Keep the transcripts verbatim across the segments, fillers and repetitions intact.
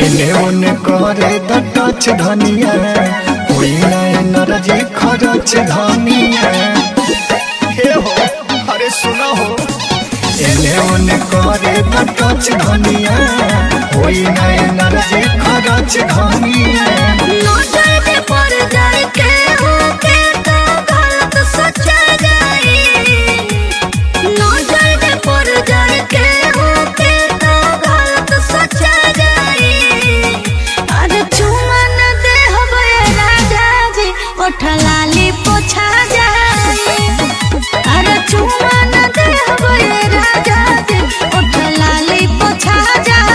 एने ओने करे द टच धनिया कोई नए नरजी खरच धनिया हे हो अरे सुना हो एने ओने करे द टच धनिया कोई नए नरजी खरच धनिया नजर में पड़ जाए के हो के तो गलत सोचा जाए नजर में पड़ जाए के हो के तो गलत सोचा जाए अरे चुमा न दे हबे राजा जी ओठ लाली पोछा जाए अरे चुमा न दे हबे राजा जी ओठ लाली पोछा जाए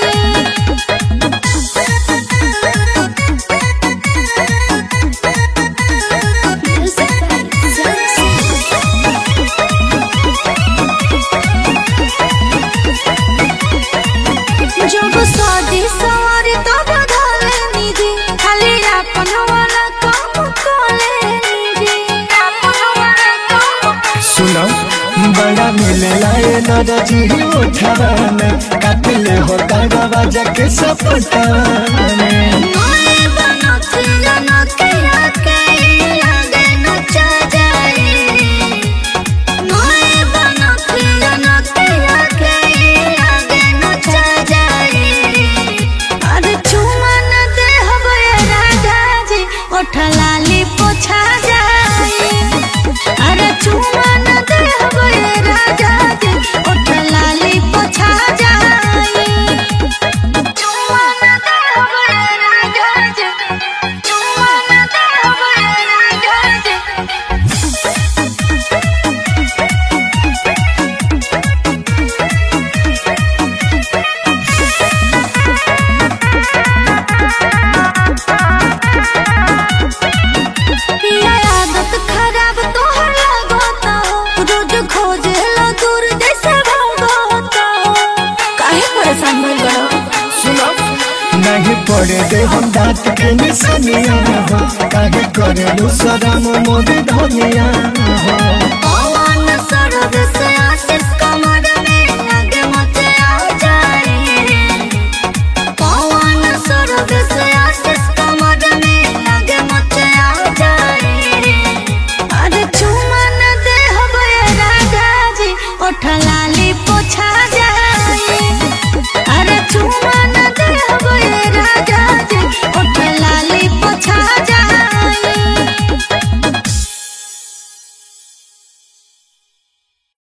जब शादी सवारी तो बदले निजी खाली अपन वाला काम कोले निजी अपन वाला काम सुना बड़ा मिलेला ए नरजी उठाने काटले होता बाबा जाके सपटाने नए बनती जनके आके आगे नचा जाए नए बनती जनके आके आगे नचा जाए अरे चुमा न दे हबे राजा जी ओठ लाली पोछा जाए अरे चुमा न दे हबे राजा जी ओठ लाली पोछा जाए चुमा न दे हबे राजा जी चुमा न दे हबे राजा जी पिया आदत खराब तोहर लगता हो रोज खोजे लो दूर जैसे भागता हो काहे परेशान भइल बड़ो सुना नहीं पड़े दे हम दांत के निशानिया हो काहे करे लू सराम मोदी धनिया हो पवन सरद से